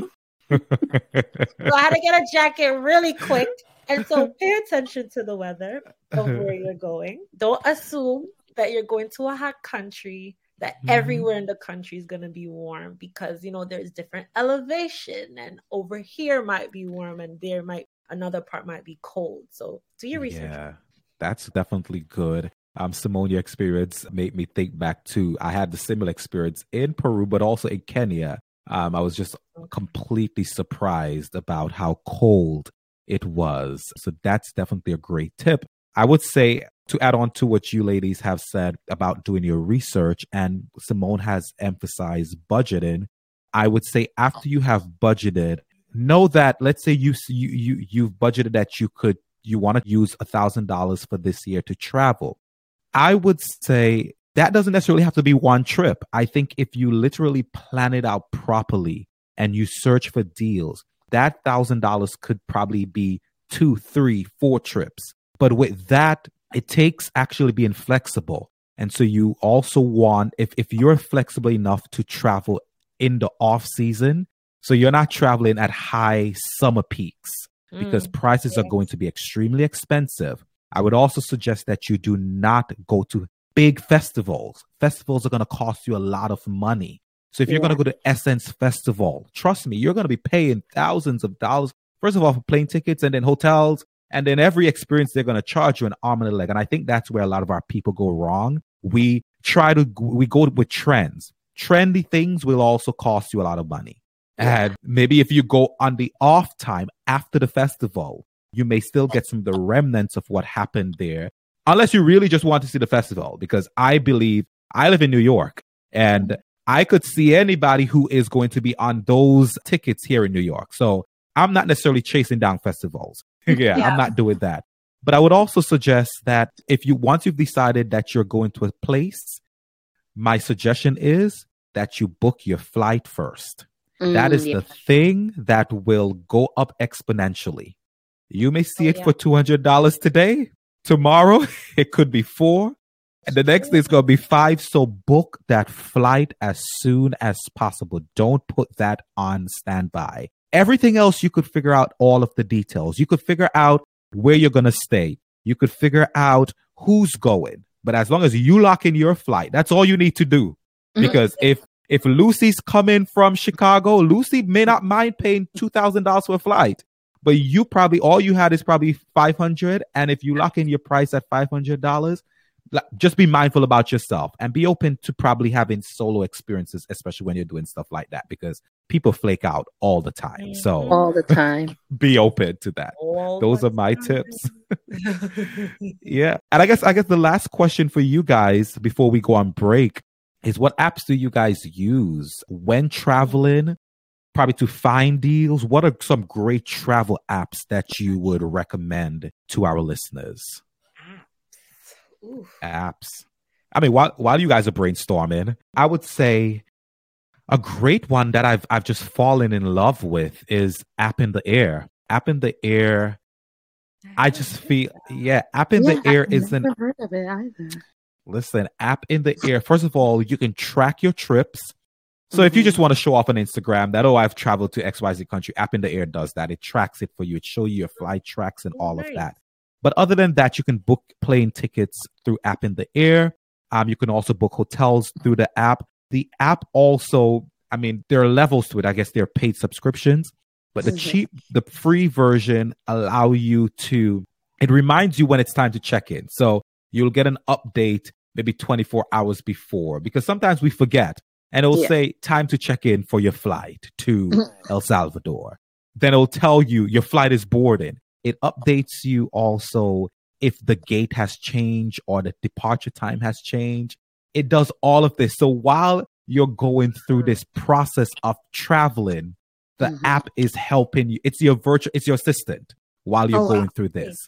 So I had to get a jacket really quick. And so pay attention to the weather of where you're going. Don't assume that you're going to a hot country, that mm-hmm. everywhere in the country is going to be warm, because, you know, there's different elevation, and over here might be warm and there might, another part might be cold. So do your research. Yeah, that's definitely good. Um, Simone, your experience made me think back to, I had the similar experience in Peru, but also in Kenya. Um, I was just completely surprised about how cold it was. So that's definitely a great tip. I would say, to add on to what you ladies have said about doing your research, and Simone has emphasized budgeting, I would say after you have budgeted, know that, let's say you you you you've budgeted that you could you want to use a thousand dollars for this year to travel. I would say that doesn't necessarily have to be one trip. I think if you literally plan it out properly and you search for deals, that thousand dollars could probably be two, three, four trips. But with that, it takes actually being flexible. And so you also want, if, if you're flexible enough to travel in the off season, so you're not traveling at high summer peaks, mm, because prices yes. are going to be extremely expensive. I would also suggest that you do not go to big festivals. Festivals are going to cost you a lot of money. So if you're yeah. going to go to Essence Festival, trust me, you're going to be paying thousands of dollars, first of all, for plane tickets, and then hotels, and then every experience they're going to charge you an arm and a leg. And I think that's where a lot of our people go wrong. We try to, we go with trends. Trendy things will also cost you a lot of money. Yeah. And maybe if you go on the off time after the festival, you may still get some of the remnants of what happened there, unless you really just want to see the festival. Because I believe, I live in New York, and I could see anybody who is going to be on those tickets here in New York. So I'm not necessarily chasing down festivals. yeah, yeah, I'm not doing that. But I would also suggest that if you, once you've decided that you're going to a place, my suggestion is that you book your flight first. Mm, that is yeah. the thing that will go up exponentially. You may see oh, it yeah. for two hundred dollars today. Tomorrow, it could be four. And the next day, it's going to be five. So book that flight as soon as possible. Don't put that on standby. Everything else, you could figure out all of the details. You could figure out where you're going to stay. You could figure out who's going. But as long as you lock in your flight, that's all you need to do. Because mm-hmm. if if Lucy's coming from Chicago, Lucy may not mind paying two thousand dollars for a flight. But you probably, all you had is probably five hundred dollars. And if you lock in your price at five hundred dollars, just be mindful about yourself and be open to probably having solo experiences, especially when you're doing stuff like that, because people flake out all the time. So all the time, be open to that. All Those are my time. tips. yeah. And I guess, I guess the last question for you guys before we go on break is, what apps do you guys use when traveling? Probably to find deals. What are some great travel apps that you would recommend to our listeners? Apps. Oof. Apps. I mean, while while you guys are brainstorming, I would say a great one that I've I've just fallen in love with is App in the Air. App in the Air. I just feel yeah, App in Yeah, the Air I've is an never heard of it either. listen, App in the Air. First of all, you can track your trips. So if you just want to show off on Instagram that, oh, I've traveled to X Y Z country, App in the Air does that. It tracks it for you. It shows you your flight tracks and Oh, all of nice. that. But other than that, you can book plane tickets through App in the Air. Um, you can also book hotels through the app. The app also, I mean, there are levels to it. I guess there are paid subscriptions, but the Mhm. cheap, the free version allow you to, it reminds you when it's time to check in. So you'll get an update maybe twenty-four hours before, because sometimes we forget. And it'll Yeah. say time to check in for your flight to Mhm. El Salvador. Then it'll tell you your flight is boarding. It updates you also if the gate has changed or the departure time has changed. It does all of this. So while you're going through this process of traveling, the Mhm. app is helping you. It's your virtual, it's your assistant while you're Oh, wow. going through this.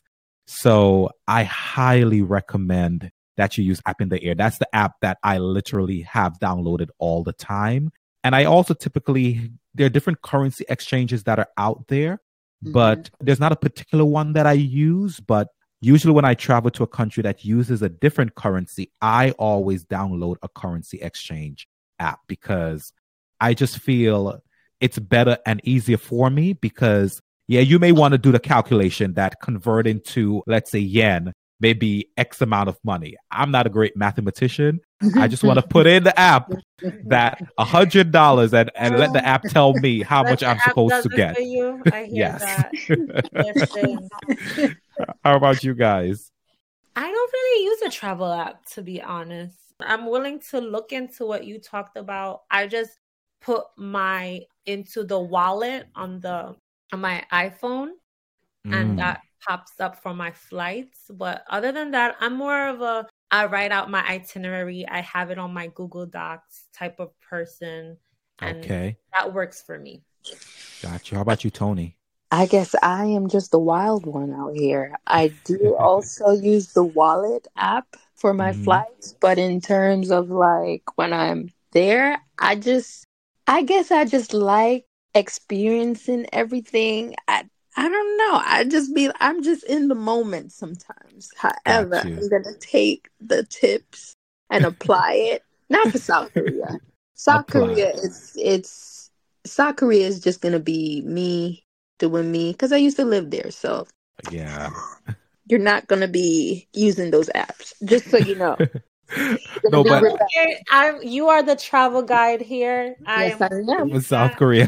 So I highly recommend that you use App in the Air. That's the app that I literally have downloaded all the time. And I also typically, there are different currency exchanges that are out there, but there's not a particular one that I use. But usually when I travel to a country that uses a different currency, I always download a currency exchange app because I just feel it's better and easier for me because, yeah, you may want to do the calculation that convert into, let's say, yen, maybe X amount of money. I'm not a great mathematician. I just want to put in the app that one hundred dollars and, and let the app tell me how Let much the I'm app supposed does to it get. for you. I hear Yes. that. Listen, How about you guys? I don't really use a travel app, to be honest. I'm willing to look into what you talked about. I just put my into the wallet on the on my iPhone, and Mm, that pops up for my flights. But other than that, I'm more of a I write out my itinerary. I have it on my Google Docs type of person, and okay. that works for me. Gotcha. How about you, Tony? I guess I am just the wild one out here. I do also use the wallet app for my Mhm. flights, but in terms of like when I'm there, I just, I guess I just like experiencing everything. I, I don't know. I just be, I'm just in the moment sometimes. However, Got you. I'm gonna take the tips and apply it. Not for South Korea. South Apply. Korea is, it's, South Korea is just gonna be me doing me because I used to live there. So Yeah. you're not gonna be using those apps. Just so you know. You're gonna No, be but real- Okay, I'm, you are the travel guide here. I Yes, am I am. for South Korea.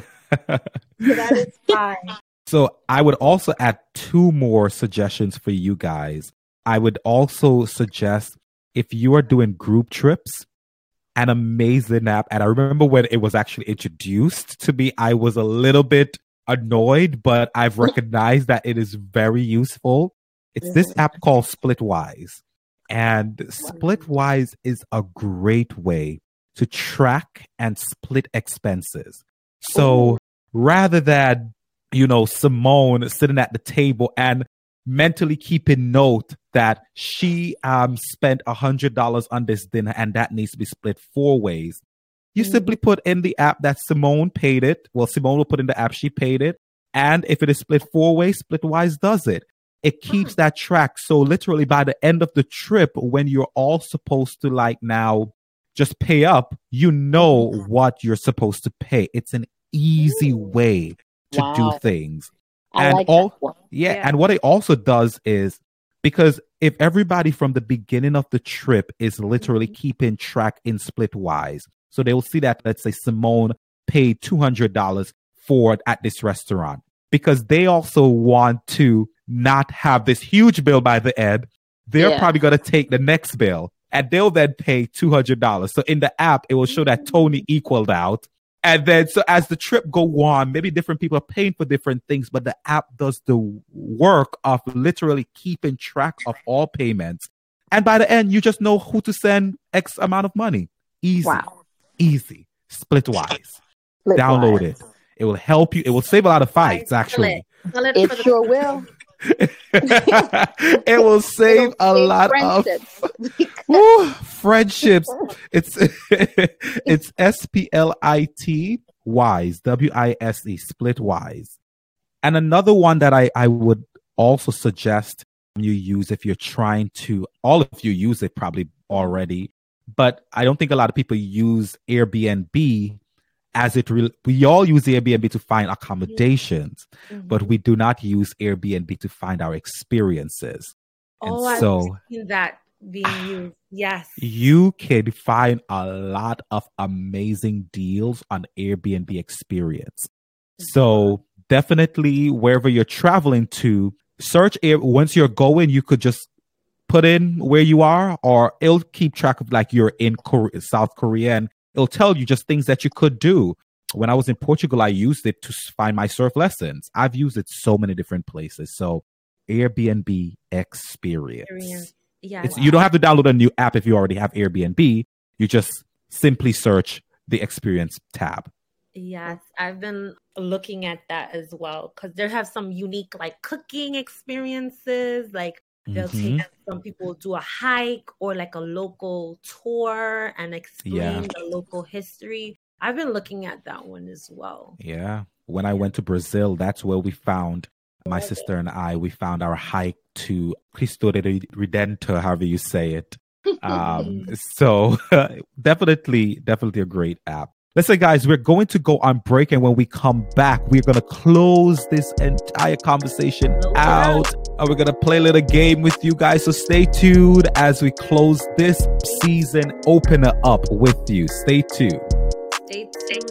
That is fine. So I would also add two more suggestions for you guys. I would also suggest if you are doing group trips, an amazing app. And I remember when it was actually introduced to me, I was a little bit annoyed, but I've recognized that it is very useful. It's this app called Splitwise. And Splitwise is a great way to track and split expenses. So rather than, you know, Simone sitting at the table and mentally keeping note that she um spent a hundred dollars on this dinner and that needs to be split four ways, you Mhm. simply put in the app that Simone paid it. Well, Simone will put in the app she paid it. And if it is split four ways, Splitwise does it. It keeps that track. So literally by the end of the trip, when you're all supposed to like now just pay up, you know what you're supposed to pay. It's an easy way to Wow. do things. I And like all- that one. Yeah, Yeah. and what it also does is because if everybody from the beginning of the trip is literally keeping track in Splitwise, so they will see that, let's say Simone paid two hundred dollars for at this restaurant because they also want to not have this huge bill by the end. They're Yeah. probably going to take the next bill and they'll then pay two hundred dollars. So in the app, it will show that Tony equaled out. And then, so as the trip go on, maybe different people are paying for different things, but the app does the work of literally keeping track of all payments. And by the end, you just know who to send X amount of money. Easy, Wow. easy, Splitwise. Splitwise. Download it. It will help you. It will save a lot of fights, Spell actually. it. Spell it It for the- sure will. It will save It'll a save lot friendships. of woo, friendships. It's it's S P L I T wise, W I S E, Splitwise. And another one that I, I would also suggest you use if you're trying to, all of you use it probably already, but I don't think a lot of people use Airbnb as it re- we all use Airbnb to find accommodations, mm-hmm. but we do not use Airbnb to find our experiences. Oh, and so I've seen that being used. Yes. You can find a lot of amazing deals on Airbnb experience. Mm-hmm. So definitely wherever you're traveling to, search Air. Once you're going, you could just put in where you are, or it'll keep track of like you're in Korea, South Korea, and it'll tell you just things that you could do. When I was in Portugal, I used it to find my surf lessons. I've used it so many different places. So Airbnb experience. experience. Yeah, it's, you don't have to download a new app if you already have Airbnb. You just simply search the experience tab. Yes, I've been looking at that as well because they have some unique like cooking experiences. Like they'll mm-hmm. take some people do a hike or like a local tour and explain Yeah. the local history. I've been looking at that one as well. Yeah. When I went to Brazil, that's where we found, my Okay. sister and I, we found our hike to Cristo Redentor, however you say it. Um, so definitely, definitely a great app. Listen, guys, we're going to go on break. And when we come back, we're going to close this entire conversation out. And we're going to play a little game with you guys. So stay tuned as we close this season opener up with you. Stay tuned. Stay tuned.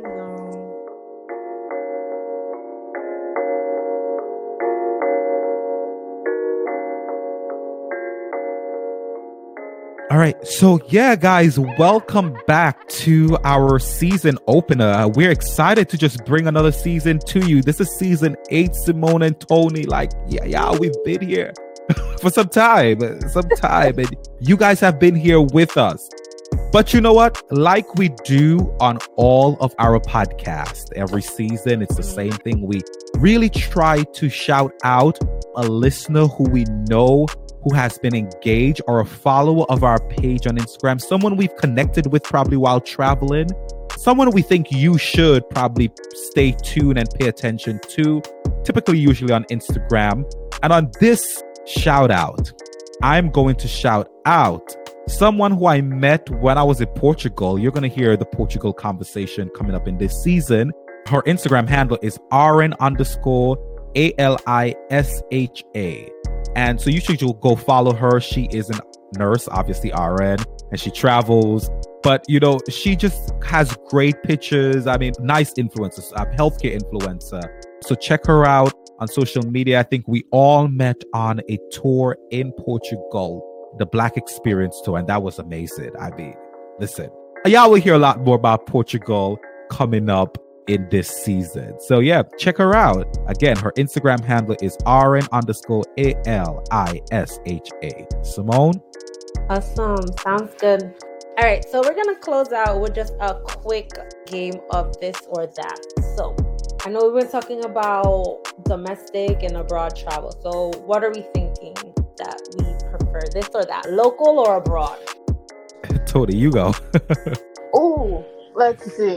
All right. So, yeah, guys, welcome back to our season opener. Uh, we're excited to just bring another season to you. This is season eight, Simone and Tony. Like, yeah, yeah, we've been here for some time, some time. And you guys have been here with us. But you know what? Like we do on all of our podcasts, every season, it's the same thing. We really try to shout out a listener who we know who has been engaged or a follower of our page on Instagram, someone we've connected with probably while traveling, someone we think you should probably stay tuned and pay attention to, typically usually on Instagram. And on this shout out, I'm going to shout out someone who I met when I was in Portugal. You're going to hear the Portugal conversation coming up in this season. Her Instagram handle is Rn underscore A L I S H A. And so you should go follow her. She is a nurse, obviously R N, and she travels. But, you know, she just has great pictures. I mean, nice influencers, um, healthcare influencer. So check her out on social media. I think we all met on a tour in Portugal, the Black Experience Tour, and that was amazing. I mean, listen, y'all will hear a lot more about Portugal coming up in this season. So yeah, check her out. Again, her Instagram handle is Rn underscore A L I S H A. Simone? Awesome. Sounds good. All right, so we're going to close out with just a quick game of this or that. So I know we've been talking about domestic and abroad travel. So what are we thinking that we prefer, this or that, local or abroad? Tony, you go. Oh, let's see.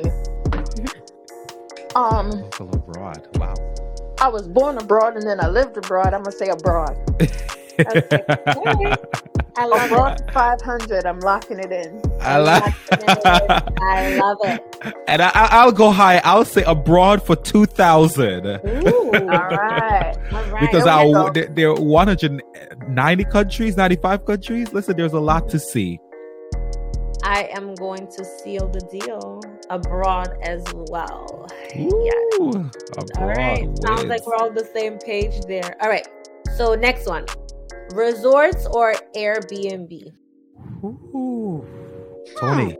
Um, Local abroad. Wow. I was born abroad and then I lived abroad. I'm gonna say abroad. Okay. I love Abroad it. five hundred. I'm locking it in. I like. I love it. And I, I- I'll go high. I'll say abroad for two thousand. Ooh. All right. All right. Because Here we our, go. there, there are one hundred ninety countries, ninety-five countries. Listen, there's a lot to see. I am going to seal the deal abroad as well. Yes. Ooh, abroad All right. Sounds wins. like we're all on the same page there. All right. So next one. Resorts or Airbnb? Ooh. Tony.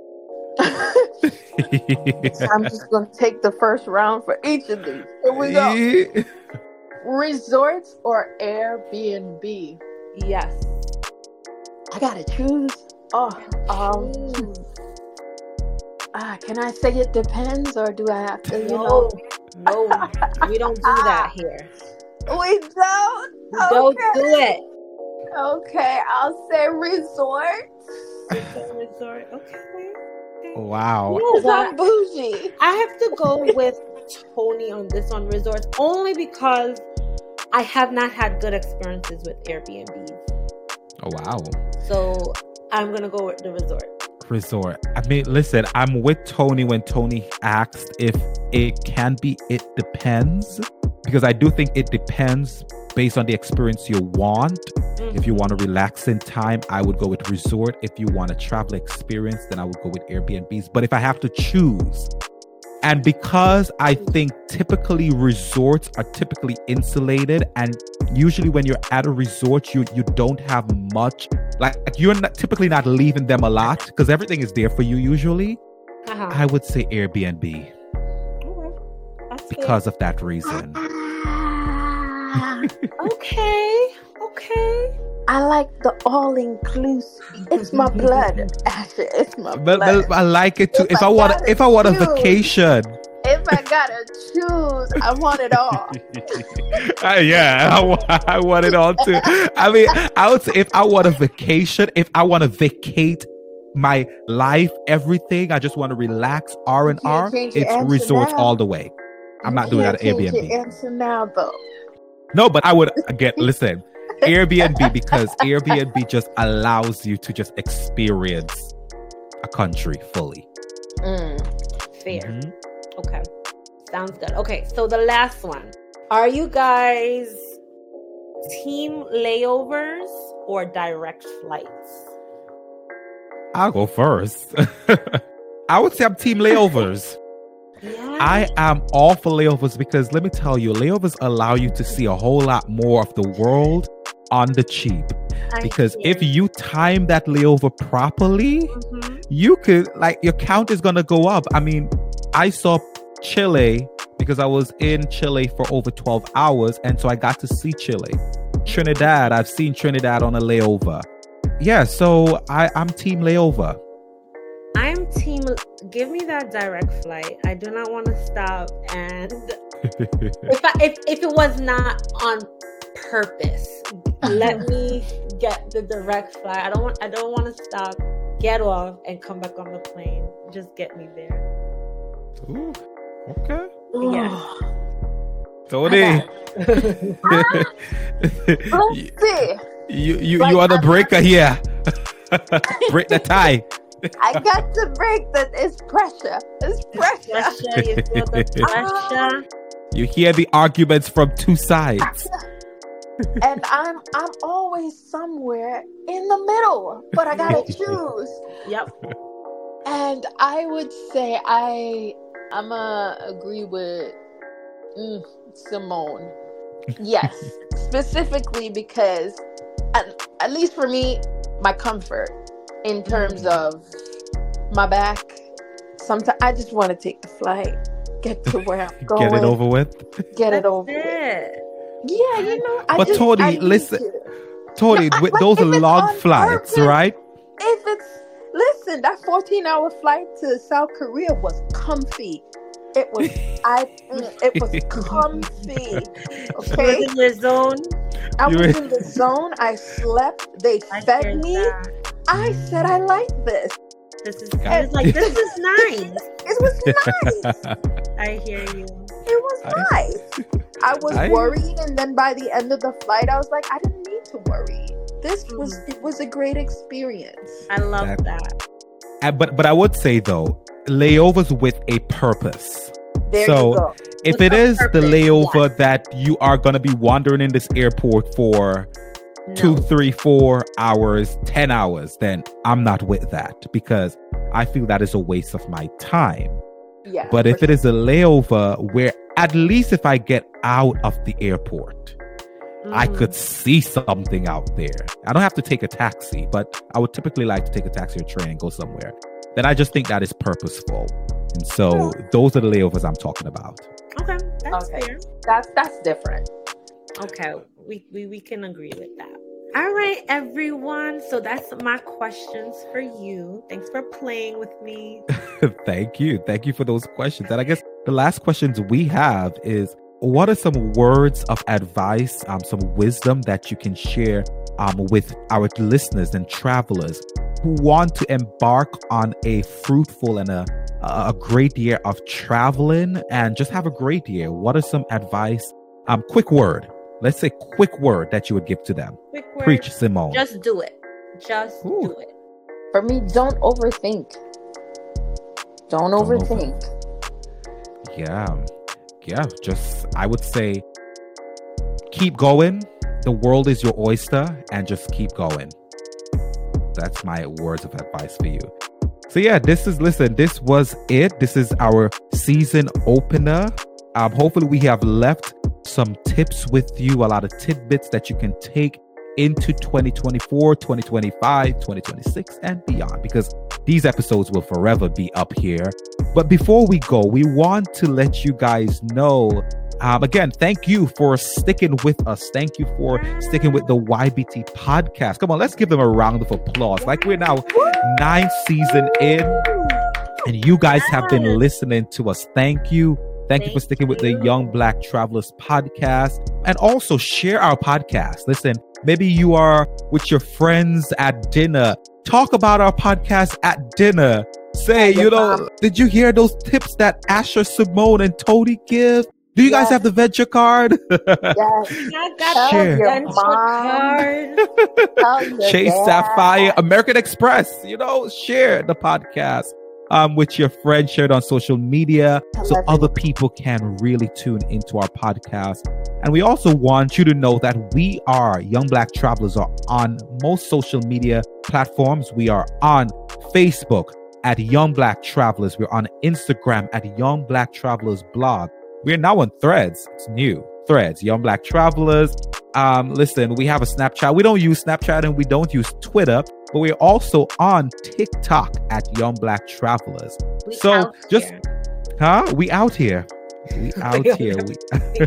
So I'm just gonna take the first round for each of these. Here we go. Resorts or Airbnb? Yes. I gotta choose. Oh, um, ah, can I say it depends, or do I have to? You No, know, no, we don't do that here. we don't. Don't do it. Okay, I'll say resort. Resort. Okay. Wow. You know I'm bougie. I have to go with Tony on this on resorts only because I have not had good experiences with Airbnbs. Oh, wow. So I'm going to go with the resort. Resort. I mean, listen, I'm with Tony when Tony asked if it can be, it depends. Because I do think it depends based on the experience you want. Mm-hmm. If you want to relax in time, I would go with resort. If you want a travel experience, then I would go with Airbnbs. But if I have to choose, and because I think typically resorts are typically insulated, and usually when you're at a resort, you you don't have much, like you're not, typically not leaving them a lot because everything is there for you usually. Uh-huh. I would say Airbnb. Because of that reason. okay, okay. I like the all-inclusive. It's my blood, Asher. It's my but, blood. But I like it too. If, if I, I want, if I want a vacation. If I gotta choose, I want it all. uh, yeah, I want, I want it all too. I mean, I would say if I want a vacation, if I want to vacate my life, everything, I just want to relax, R and R. It's resorts now. All the way. I'm not doing that at Airbnb. Your answer now, though. No, but I would again listen. Airbnb because Airbnb just allows you to just experience a country fully. Mm, fair. Mm-hmm. Okay, sounds good. Okay, so the last one: are you guys team layovers or direct flights? I'll go first. I would say I'm team layovers. Yeah. I am all for layovers because let me tell you, layovers allow you to see a whole lot more of the world on the cheap. I because if you time that layover properly, mm-hmm. you could, like, your count is going to go up. I mean, I saw Chile because I was in Chile for over twelve hours. And so I got to see Chile. Trinidad, I've seen Trinidad on a layover. Yeah, so I, I'm team layover. I'm team, give me that direct flight. I do not want to stop. And if, I, if if it was not on purpose, let me get the direct flight. I don't want I don't want to stop, get off, and come back on the plane. Just get me there. Ooh, okay. Yeah. Tony. Let's see. You you, like, you are the breaker here. Break the tie. I got to break that. It's pressure. It's pressure. pressure. You feel the pressure. You hear the arguments from two sides. And I'm I'm always somewhere in the middle, but I gotta choose. Yep. And I would say I I'm uh agree with mm, Simone. Yes, specifically because at, at least for me, my comfort in terms of my back. Sometimes I just want to take the flight, get to where I'm going, get it over with, get That's it over it. with. Yeah, you know. I but just, Tony, I listen, to. Tony, no, with like, those long flights, purpose, right? If it's listen, that fourteen-hour flight to South Korea was comfy. It was, I, it was comfy. Okay, you was in your zone. I you was were... in the zone. I slept. They I fed me. That. I said, I like this. This is I was like, this is nice. It was nice. I hear you. It was I... nice. I was I... worried, and then by the end of the flight, I was like, I didn't need to worry. This was it was a great experience. I love that. that. Uh, but but I would say though, layovers with a purpose. There so you go. if with it is purpose, the layover yes. that you are going to be wandering in this airport for no. two, three, four hours, ten hours, then I'm not with that because I feel that is a waste of my time. Yeah. But if sure. it is a layover where at least if I get out of the airport, mm. I could see something out there. I don't have to take a taxi, but I would typically like to take a taxi or train and go somewhere. Then I just think that is purposeful. And so yeah. those are the layovers I'm talking about. Okay, that's okay. fair. That's that's different. Okay, we, we we can agree with that. All right, everyone. So that's my questions for you. Thanks for playing with me. Thank you. Thank you for those questions. And I guess the last questions we have is, what are some words of advice, um, some wisdom that you can share um, with our listeners and travelers who want to embark on a fruitful and a, a great year of traveling and just have a great year? What are some advice? Um, quick word. Let's say quick word that you would give to them. Quick word. Preach, Simone. Just do it. Just Ooh. do it. For me, don't overthink. Don't overthink. Over. Yeah. Yeah. Just, I would say, keep going. The world is your oyster, and just keep going. That's my words of advice for you. So yeah, this is, listen, this was it. This is our season opener. Um, hopefully we have left some tips with you, a lot of tidbits that you can take into twenty twenty-four, twenty twenty-five, twenty twenty-six, and beyond, because these episodes will forever be up here. But before we go, we want to let you guys know, um, again, thank you for sticking with us. Thank you for sticking with the Y B T podcast. Come on, let's give them a round of applause. Like, we're now ninth season in, and you guys have been listening to us. Thank you. Thank, Thank you for sticking you. with the Young Black Travelers podcast. And also share our podcast. Listen, maybe you are with your friends at dinner. Talk about our podcast at dinner. Say, you know, did you hear those tips that Asher, Simone, and Tony give? Do you yes. guys have the venture card? Yes. I got Share. the venture card. Chase Sapphire, American Express. You know, share the podcast um, with your friends. Share it on social media so other people can really tune into our podcast. And we also want you to know that we are, Young Black Travelers, are on most social media platforms. We are on Facebook at Young Black Travelers. We're on Instagram at Young Black Travelers Blog. We're now on Threads. It's new. Threads, Young Black Travelers. Um, listen, we have a Snapchat. We don't use Snapchat and we don't use Twitter, but we're also on TikTok at Young Black Travelers. We so just, here. huh? We out here. We out here. We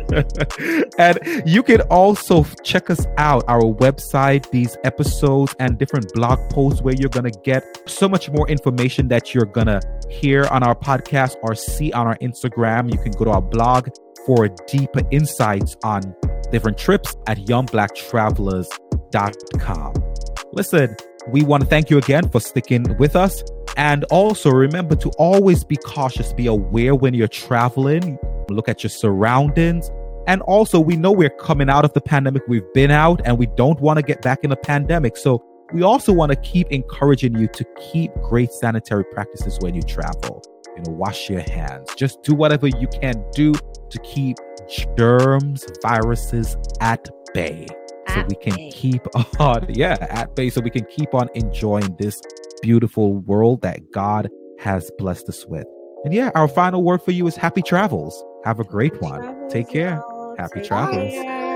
and you can also check us out, our website, these episodes, and different blog posts where you're going to get so much more information that you're going to hear on our podcast or see on our Instagram. You can go to our blog for deeper insights on different trips at young black travelers dot com. Listen, we want to thank you again for sticking with us. And also remember to always be cautious, be aware when you're traveling, look at your surroundings. And also, we know we're coming out of the pandemic. We've been out and we don't want to get back in a pandemic. So we also want to keep encouraging you to keep great sanitary practices when you travel. You know, wash your hands. Just do whatever you can do to keep germs, viruses at bay. So we can bay. keep on, yeah, at bay. So we can keep on enjoying this beautiful world that God has blessed us with. And yeah, our final word for you is happy travels. Have a great one. Travels, Take care. Happy travels. Care.